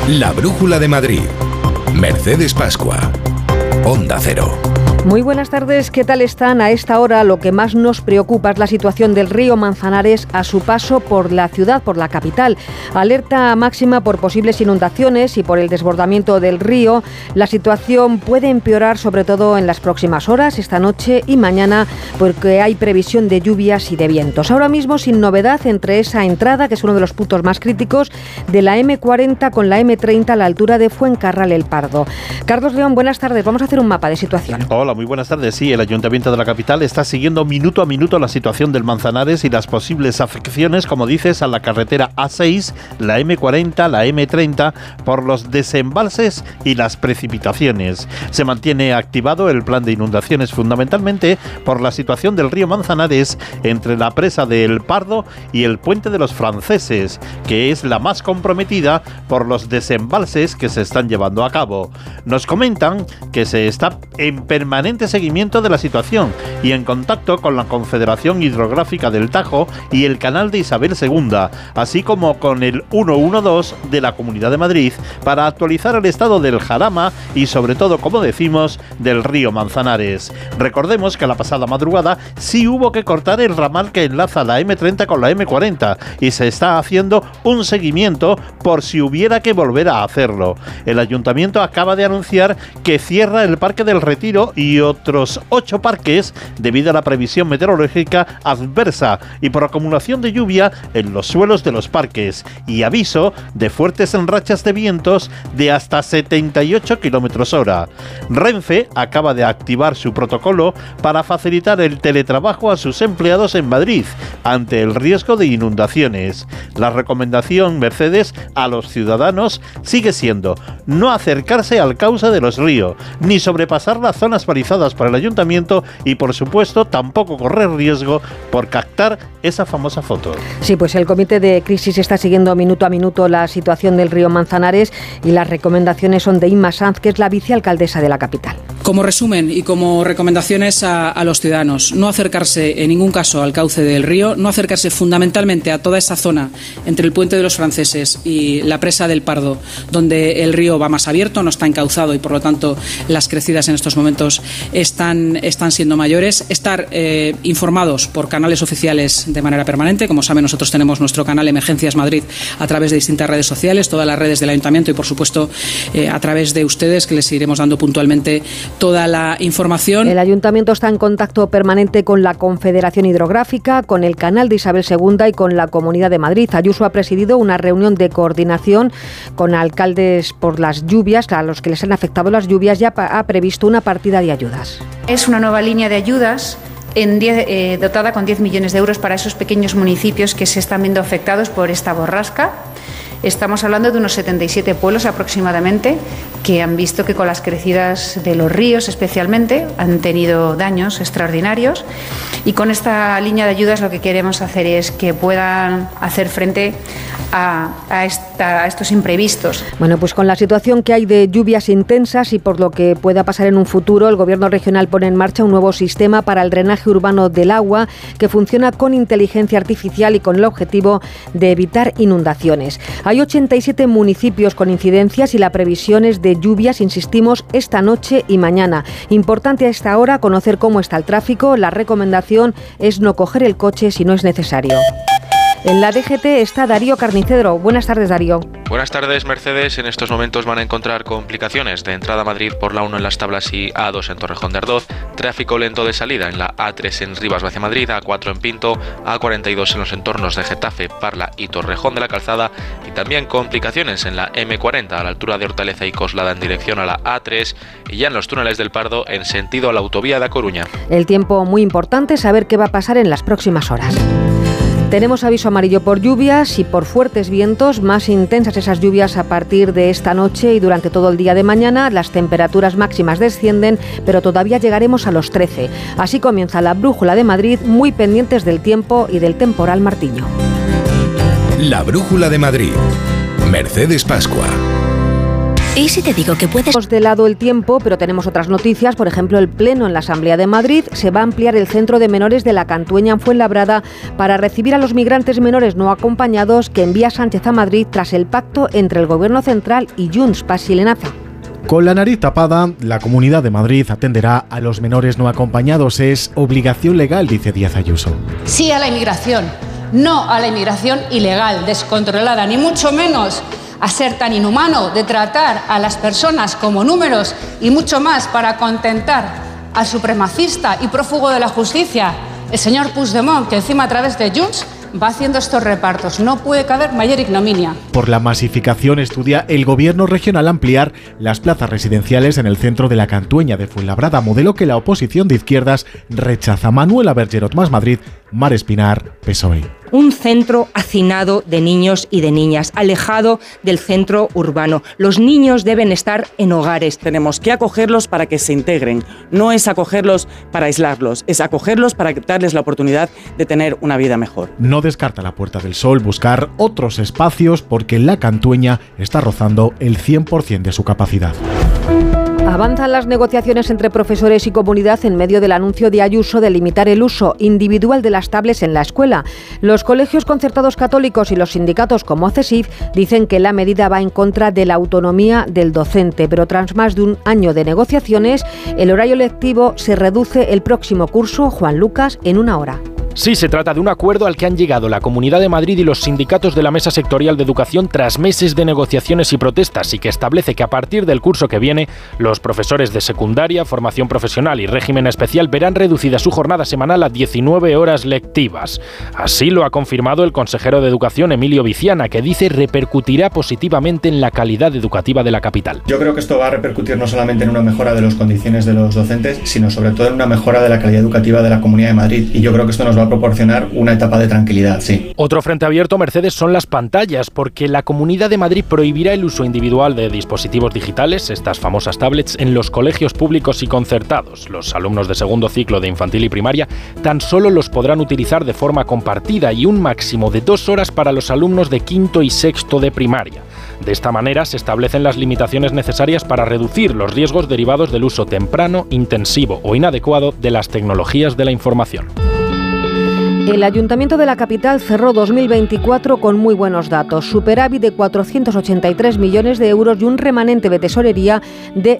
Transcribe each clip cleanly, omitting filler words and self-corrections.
La Brújula de Madrid. Mercedes Pascua. Onda Cero. Muy buenas tardes, ¿qué tal están? A esta hora lo que más nos preocupa es la situación del río Manzanares a su paso por la ciudad, por la capital. Alerta máxima por posibles inundaciones y por el desbordamiento del río. La situación puede empeorar sobre todo en las próximas horas, esta noche y mañana, porque hay previsión de lluvias y de vientos. Ahora mismo sin novedad entre esa entrada, que es uno de los puntos más críticos, de la M40 con la M30 a la altura de Fuencarral El Pardo. Carlos León, buenas tardes. Vamos a hacer un mapa de situación. Hola, muy buenas tardes. Sí, el Ayuntamiento de la capital está siguiendo minuto a minuto la situación del Manzanares y las posibles afecciones, como dices, a la carretera A6, la M40, la M30, por los desembalses y las precipitaciones. Se mantiene activado el plan de inundaciones fundamentalmente por la situación del río Manzanares entre la presa de El Pardo y el puente de los Franceses, que es la más comprometida por los desembalses que se están llevando a cabo. Nos comentan que se está en permanente seguimiento de la situación y en contacto con la Confederación Hidrográfica del Tajo y el Canal de Isabel II, así como con el 112 de la Comunidad de Madrid para actualizar el estado del Jarama y sobre todo, como decimos, del río Manzanares. Recordemos que la pasada madrugada sí hubo que cortar el ramal que enlaza la M30 con la M40 y se está haciendo un seguimiento por si hubiera que volver a hacerlo. El Ayuntamiento acaba de anunciar que cierra el Parque del Retiro y otros 8 parques debido a la previsión meteorológica adversa y por acumulación de lluvia en los suelos de los parques y aviso de fuertes rachas de vientos de hasta 78 km/h. Renfe acaba de activar su protocolo para facilitar el teletrabajo a sus empleados en Madrid ante el riesgo de inundaciones. La recomendación, Mercedes, a los ciudadanos sigue siendo no acercarse al cauce de los ríos, ni sobrepasar las zonas balizadas por el Ayuntamiento y, por supuesto, tampoco correr riesgo por captar esa famosa foto. Sí, pues el Comité de Crisis está siguiendo minuto a minuto la situación del río Manzanares y las recomendaciones son de Inma Sanz, que es la vicealcaldesa de la capital. Como resumen y como recomendaciones a los ciudadanos, no acercarse en ningún caso al cauce del río, no acercarse fundamentalmente a toda esa zona entre el puente de los Franceses y la presa del Pardo, donde el río va más abierto, no está encauzado y por lo tanto las crecidas en estos momentos están siendo mayores. Estar informados por canales oficiales de manera permanente. Como saben, nosotros tenemos nuestro canal Emergencias Madrid a través de distintas redes sociales, todas las redes del Ayuntamiento y por supuesto a través de ustedes, que les iremos dando puntualmente toda la información. El Ayuntamiento está en contacto permanente con la Confederación Hidrográfica, con el Canal de Isabel II y con la Comunidad de Madrid. Ayuso ha presidido una reunión de coordinación con alcaldes por las lluvias, a los que les han afectado las lluvias, ya ha previsto una partida de ayudas. Es una nueva línea de ayudas dotada con 10 millones de euros para esos pequeños municipios que se están viendo afectados por esta borrasca. Estamos hablando de unos 77 pueblos aproximadamente que han visto que con las crecidas de los ríos especialmente han tenido daños extraordinarios y con esta línea de ayudas lo que queremos hacer es que puedan hacer frente a estos imprevistos. Bueno, pues con la situación que hay de lluvias intensas y por lo que pueda pasar en un futuro, el Gobierno regional pone en marcha un nuevo sistema para el drenaje urbano del agua que funciona con inteligencia artificial y con el objetivo de evitar inundaciones. Hay 87 municipios con incidencias y la previsión es de lluvias, insistimos, esta noche y mañana. Importante a esta hora conocer cómo está el tráfico. La recomendación es no coger el coche si no es necesario. En la DGT está Darío Carnicedro. Buenas tardes, Darío. Buenas tardes, Mercedes. En estos momentos van a encontrar complicaciones de entrada a Madrid por la 1 en Las Tablas y A2 en Torrejón de Ardoz, tráfico lento de salida en la A3 en Rivas hacia Madrid, A4 en Pinto, A42 en los entornos de Getafe, Parla y Torrejón de la Calzada y también complicaciones en la M40 a la altura de Hortaleza y Coslada en dirección a la A3 y ya en los túneles del Pardo en sentido a la autovía de A Coruña. El tiempo muy importante, saber qué va a pasar en las próximas horas. Tenemos aviso amarillo por lluvias y por fuertes vientos, más intensas esas lluvias a partir de esta noche y durante todo el día de mañana. Las temperaturas máximas descienden, pero todavía llegaremos a los 13. Así comienza la Brújula de Madrid, muy pendientes del tiempo y del temporal Martiño. La Brújula de Madrid. Mercedes Pascua. ¿Y si te digo que puedes...? De lado el tiempo, pero tenemos otras noticias. Por ejemplo, el Pleno en la Asamblea de Madrid se va a ampliar el centro de menores de la Cantueña en Fuenlabrada para recibir a los migrantes menores no acompañados que envía Sánchez a Madrid tras el pacto entre el Gobierno Central y Junts. Pasilenaza. Con la nariz tapada, la Comunidad de Madrid atenderá a los menores no acompañados. Es obligación legal, dice Díaz Ayuso. Sí a la inmigración, no a la inmigración ilegal, descontrolada, ni mucho menos a ser tan inhumano de tratar a las personas como números y mucho más para contentar al supremacista y prófugo de la justicia, el señor Puigdemont, que encima a través de Junts va haciendo estos repartos. No puede caber mayor ignominia. Por la masificación estudia el Gobierno regional ampliar las plazas residenciales en el centro de la Cantueña de Fuenlabrada, modelo que la oposición de izquierdas rechaza. Manuela Bergerot, Más Madrid, Mar Espinar, PSOE. Un centro hacinado de niños y de niñas, alejado del centro urbano. Los niños deben estar en hogares. Tenemos que acogerlos para que se integren. No es acogerlos para aislarlos, es acogerlos para darles la oportunidad de tener una vida mejor. No descarta la Puerta del Sol buscar otros espacios porque la Cantueña está rozando el 100% de su capacidad. Avanzan las negociaciones entre profesores y comunidad en medio del anuncio de Ayuso de limitar el uso individual de las tablets en la escuela. Los colegios concertados católicos y los sindicatos como CESIF dicen que la medida va en contra de la autonomía del docente, pero tras más de un año de negociaciones, el horario lectivo se reduce el próximo curso. Juan Lucas, en 1 hora. Sí, se trata de un acuerdo al que han llegado la Comunidad de Madrid y los sindicatos de la Mesa Sectorial de Educación tras meses de negociaciones y protestas, y que establece que a partir del curso que viene, los profesores de secundaria, formación profesional y régimen especial verán reducida su jornada semanal a 19 horas lectivas. Así lo ha confirmado el consejero de Educación, Emilio Viciana, que dice repercutirá positivamente en la calidad educativa de la capital. Yo creo que esto va a repercutir no solamente en una mejora de las condiciones de los docentes, sino sobre todo en una mejora de la calidad educativa de la Comunidad de Madrid, y yo creo que esto nos va a proporcionar una etapa de tranquilidad, sí. Otro frente abierto, Mercedes, son las pantallas, porque la Comunidad de Madrid prohibirá el uso individual de dispositivos digitales, estas famosas tablets, en los colegios públicos y concertados. Los alumnos de segundo ciclo de infantil y primaria tan solo los podrán utilizar de forma compartida y un máximo de 2 horas para los alumnos de quinto y sexto de primaria. De esta manera se establecen las limitaciones necesarias para reducir los riesgos derivados del uso temprano, intensivo o inadecuado de las tecnologías de la información. El Ayuntamiento de la capital cerró 2024 con muy buenos datos. Superávit de 483 millones de euros y un remanente de tesorería de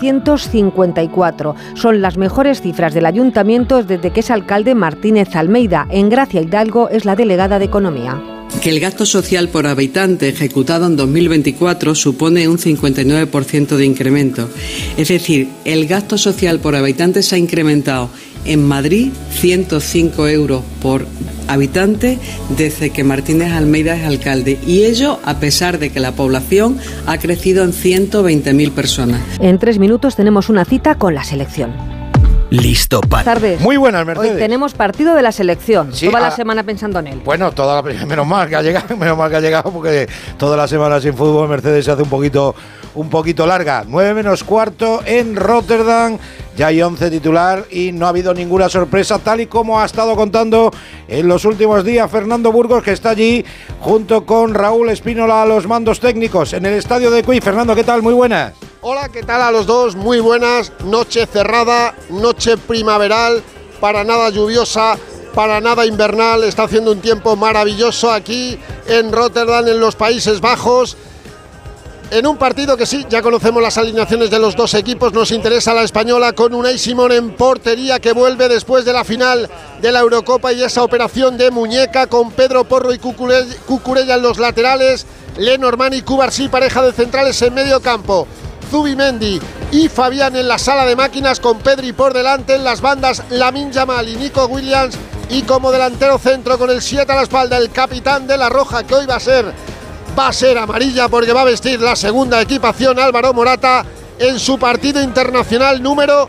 754. Son las mejores cifras del Ayuntamiento desde que es alcalde Martínez Almeida. En Gracia Hidalgo es la delegada de Economía. Que el gasto social por habitante ejecutado en 2024 supone un 59% de incremento. Es decir, el gasto social por habitante se ha incrementado en Madrid 105 euros por habitante desde que Martínez Almeida es alcalde, y ello a pesar de que la población ha crecido en 120.000 personas. En 3 minutos tenemos una cita con la selección. Listo para... Tardes. Muy buenas, Mercedes. Hoy tenemos partido de la selección. Sí, toda la semana pensando en él. Bueno, menos mal que ha llegado, porque toda la semana sin fútbol, Mercedes, se hace un poquito larga. 9 menos cuarto en Rotterdam. Ya hay 11 titular y no ha habido ninguna sorpresa, tal y como ha estado contando en los últimos días Fernando Burgos, que está allí junto con Raúl Espínola a los mandos técnicos en el estadio de Cuy. Fernando, ¿qué tal? Muy buenas. Hola, ¿qué tal a los dos? Muy buenas. Noche cerrada, noche primaveral, para nada lluviosa, para nada invernal. Está haciendo un tiempo maravilloso aquí en Rotterdam, en los Países Bajos. En un partido que sí, ya conocemos las alineaciones de los dos equipos. Nos interesa la española con Unai Simón en portería, que vuelve después de la final de la Eurocopa y esa operación de muñeca, con Pedro Porro y Cucurella en los laterales, Lenormand y Cubarsí, pareja de centrales en medio campo, Zubimendi y Fabián en la sala de máquinas, con Pedri por delante, en las bandas Lamine Yamal y Nico Williams, y como delantero centro con el 7 a la espalda, el capitán de la Roja, que hoy va a ser amarilla porque va a vestir la segunda equipación, Álvaro Morata, en su partido internacional número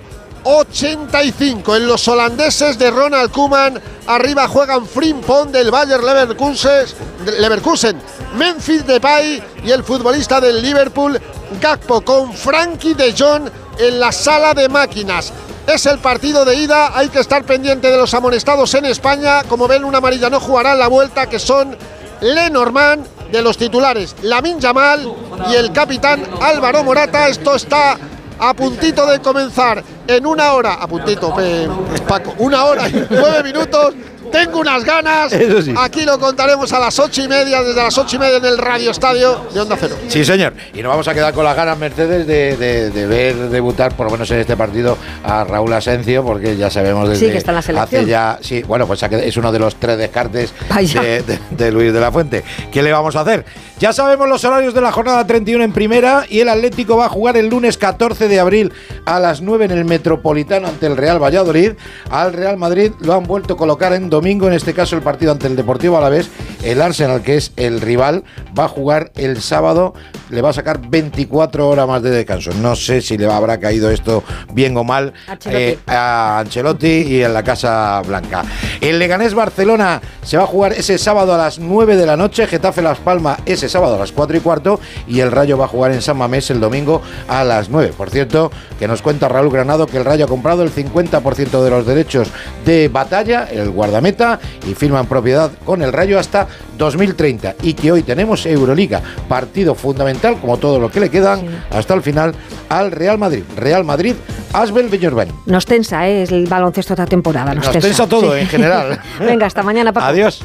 85. En los holandeses de Ronald Koeman, arriba juegan Frimpong del Bayer Leverkusen, Memphis Depay y el futbolista del Liverpool, Gakpo, con Frankie de Jong en la sala de máquinas. Es el partido de ida, hay que estar pendiente de los amonestados en España. Como ven, una amarilla no jugará en la vuelta, que son Lenormand, de los titulares, Lamine Yamal y el capitán Álvaro Morata. Esto está a puntito de comenzar en una hora, a puntito, Paco, 1 hora y 9 minutos. Tengo unas ganas. Eso sí. Aquí lo contaremos a las 8:30, desde las 8:30 en el Radio Estadio de Onda Cero. Sí, señor. Y nos vamos a quedar con las ganas, Mercedes, de ver debutar, por lo menos en este partido, a Raúl Asencio, porque ya sabemos desde sí, que está en la selección. Hace ya, sí, bueno, pues es uno de los 3 descartes de Luis de la Fuente. ¿Qué le vamos a hacer? Ya sabemos los horarios de la jornada 31 en primera, y el Atlético va a jugar el lunes 14 de abril a las 9 en el Metropolitano ante el Real Valladolid. Al Real Madrid lo han vuelto a colocar en domingo, en este caso el partido ante el Deportivo Alavés. El Arsenal, que es el rival, va a jugar el sábado, le va a sacar 24 horas más de descanso. No sé si le habrá caído esto bien o mal a Ancelotti y en la Casa Blanca. El Leganés Barcelona se va a jugar ese sábado a las 9 de la noche, Getafe Las Palmas ese sábado a las 4:15, y el Rayo va a jugar en San Mamés el domingo a las 9. Por cierto, que nos cuenta Raúl Granado que el Rayo ha comprado el 50% de los derechos de Batalla, el guardameta, y firman propiedad con el Rayo hasta 2030, y que hoy tenemos Euroliga, partido fundamental, como todo lo que le quedan hasta el final, al Real Madrid. Real Madrid, Asbel Beñorbani. Nos tensa el baloncesto esta temporada. Nos tensa todo, en general. Venga, hasta mañana, Paco. Adiós.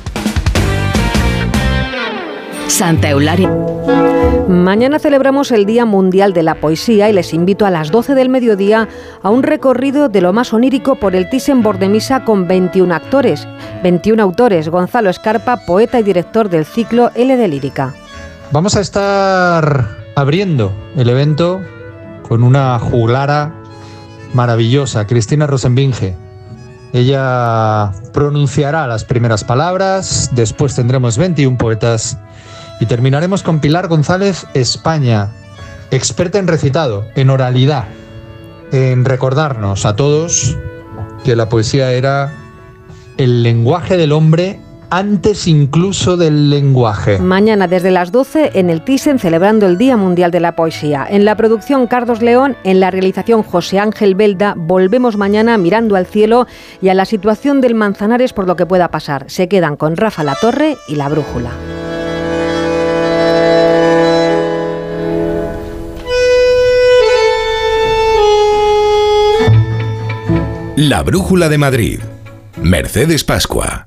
Santa Eulalia. Mañana celebramos el Día Mundial de la Poesía y les invito a las 12 del mediodía a un recorrido de lo más onírico por el Thyssen-Bornemisza con 21 autores. Gonzalo Escarpa, poeta y director del ciclo L de Lírica. Vamos a estar abriendo el evento con una juglara maravillosa, Cristina Rosenbinge. Ella pronunciará las primeras palabras, después tendremos 21 poetas y terminaremos con Pilar González España, experta en recitado, en oralidad, en recordarnos a todos que la poesía era el lenguaje del hombre antes incluso del lenguaje. Mañana desde las 12 en el Thyssen, celebrando el Día Mundial de la Poesía. En la producción Carlos León, en la realización José Ángel Belda. Volvemos mañana mirando al cielo y a la situación del Manzanares por lo que pueda pasar. Se quedan con Rafa Latorre y La Brújula. La Brújula de Madrid. Mercedes Pascua.